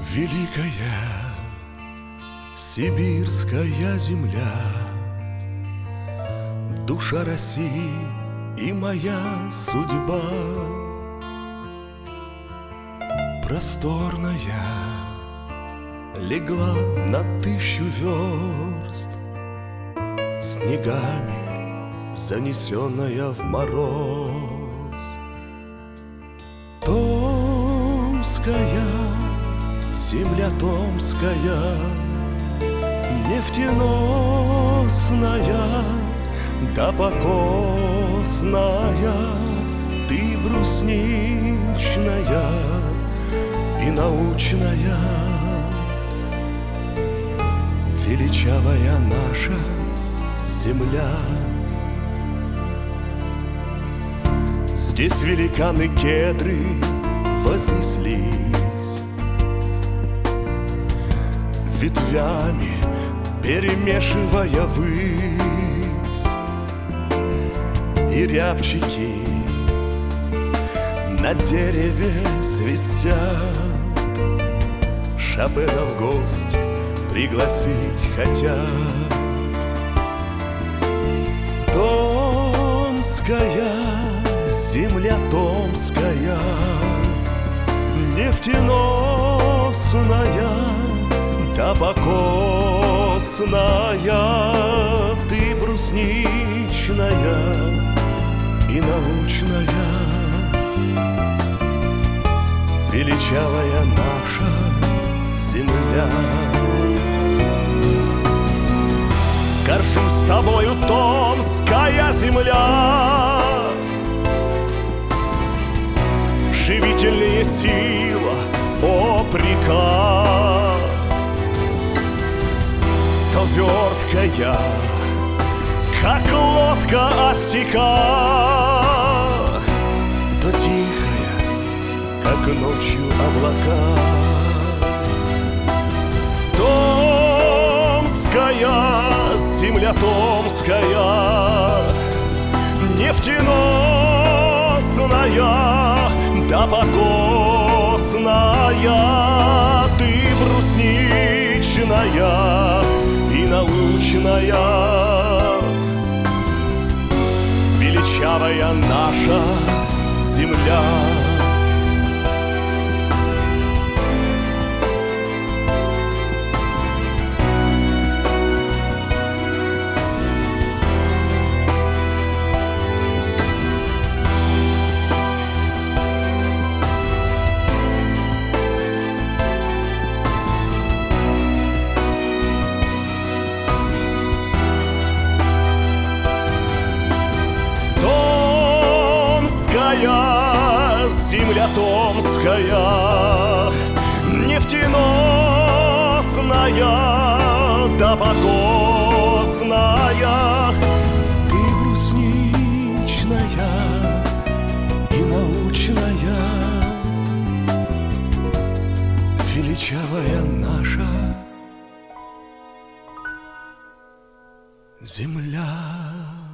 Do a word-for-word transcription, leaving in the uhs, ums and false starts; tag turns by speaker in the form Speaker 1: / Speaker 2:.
Speaker 1: Великая сибирская земля, душа России и моя судьба. Просторная легла на тысячу верст, снегами занесенная в мороз. Томская, земля Томская, нефтеносная да покосная, ты брусничная и научная, величавая наша земля. Здесь великаны кедры вознеслись, ветвями перемешивая высь, и рябчики на дереве свистят, Шопена в гости пригласить хотят. Томская, земля Томская, нефтеносная да покосная, ты брусничная и научная, величавая наша земля. Горжусь тобою, Томская земля, живительная сила, о прека, то верткая, как лодка осека, то тихая, как ночью облака. Томская, земля Томская, нефтеносная да покосная, ты брусничная и научная, величавая наша земля. Земля Томская, нефтеносная да покосная, ты брусничная и научная, величавая наша земля.